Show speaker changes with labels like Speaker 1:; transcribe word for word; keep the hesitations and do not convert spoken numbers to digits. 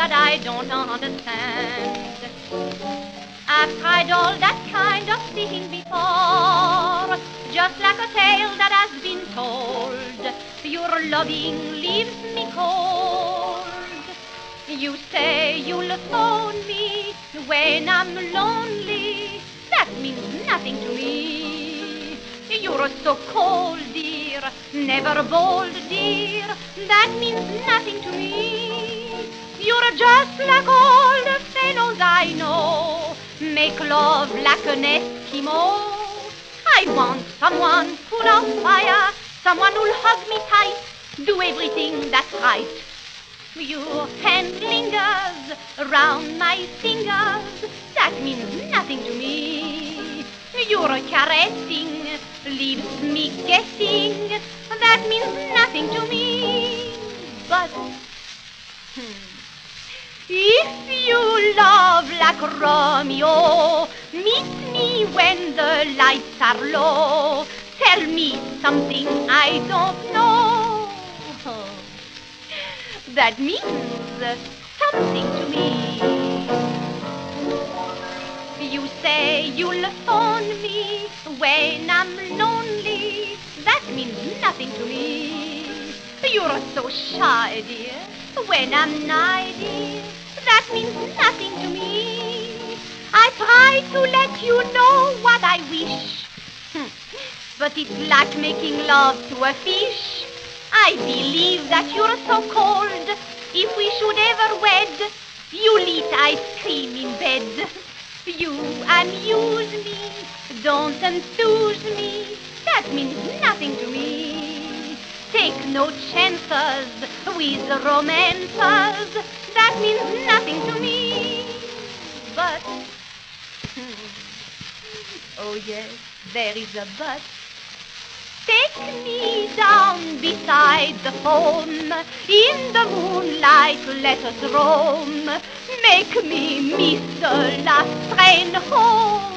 Speaker 1: that I don't understand. I've tried all that kind of thing before, just like a tale that has been told. Your loving leaves me cold. You say you'll phone me when I'm lonely. That means nothing to me. You're so cold, dear, never bold, dear. That means nothing to me. You're just like all the fellows I know, make love like an Eskimo. I want someone full of fire, someone who'll hug me tight, do everything that's right. Your hand lingers around my fingers, that means nothing to me. Your caressing leaves me guessing, that means nothing to me. But hmm, if you love like Romeo, meet me when the lights are low. Tell me something I don't know. That means something to me. You say you'll phone me when I'm lonely. That means nothing to me. You're so shy, dear, when I'm nigh, dear. That means nothing to me. I try to let you know what I wish, but it's like making love to a fish. I believe that you're so cold. If we should ever wed, you'll eat ice cream in bed. You amuse me, don't enthuse me. That means nothing to me. Take no chances with romances. That means nothing to me. But, oh yes, there is a but. Take me down beside the foam. In the moonlight let us roam. Make me miss the last train home.